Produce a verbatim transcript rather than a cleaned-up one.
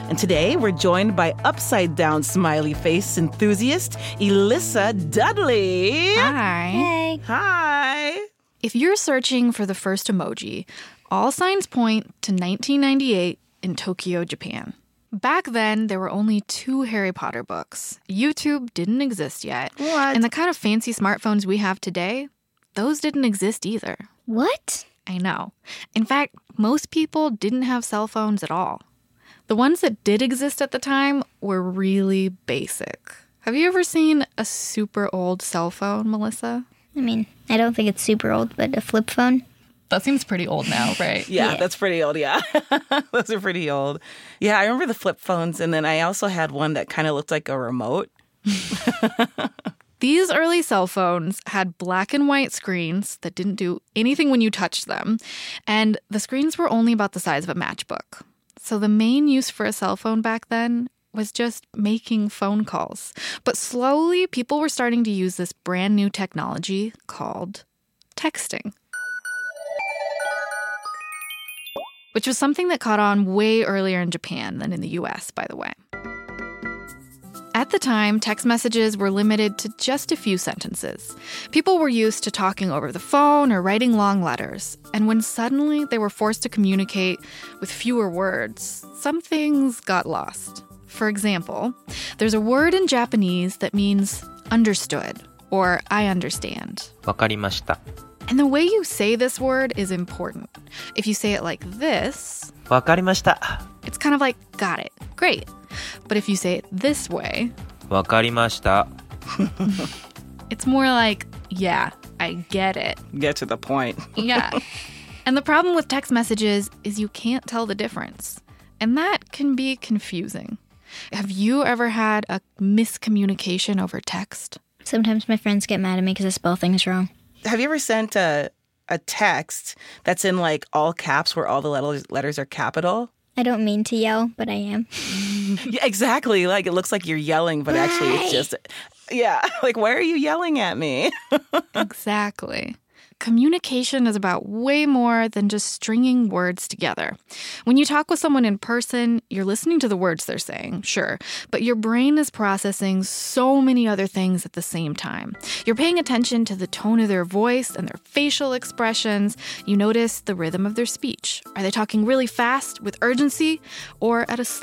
And today we're joined by upside-down smiley face enthusiast, Elissa Dudley. Hi. Hey. Hi. If you're searching for the first emoji, all signs point to nineteen ninety-eight in Tokyo, Japan. Back then, there were only two Harry Potter books. YouTube didn't exist yet. What? And the kind of fancy smartphones we have today, those didn't exist either. What? I know. In fact, most people didn't have cell phones at all. The ones that did exist at the time were really basic. Have you ever seen a super old cell phone, Melissa? I mean, I don't think it's super old, but a flip phone? That seems pretty old now, right? Yeah, Yeah. that's pretty old, yeah. Those are pretty old. Yeah, I remember the flip phones, and then I also had one that kind of looked like a remote. These early cell phones had black and white screens that didn't do anything when you touched them, and the screens were only about the size of a matchbook. So the main use for a cell phone back then was just making phone calls. But slowly, people were starting to use this brand new technology called texting, which was something that caught on way earlier in Japan than in the U S, by the way. At the time, text messages were limited to just a few sentences. People were used to talking over the phone or writing long letters. And when suddenly they were forced to communicate with fewer words, some things got lost. For example, there's a word in Japanese that means understood or I understand. わかりました。 And the way you say this word is important. If you say it like this, わかりました。 it's kind of like, got it, great. But if you say it this way, わかりました。 it's more like, yeah, I get it. Get to the point. Yeah. And the problem with text messages is you can't tell the difference. And that can be confusing. Have you ever had a miscommunication over text? Sometimes my friends get mad at me because I spell things wrong. Have you ever sent a a text that's in like all caps where all the letters letters are capital? I don't mean to yell, but I am. Yeah, exactly. Like it looks like you're yelling, but actually it's just yeah. Like why are you yelling at me? Exactly. Communication is about way more than just stringing words together. When you talk with someone in person, you're listening to the words they're saying, sure, but your brain is processing so many other things at the same time. You're paying attention to the tone of their voice and their facial expressions. You notice the rhythm of their speech. Are they talking really fast with urgency or at a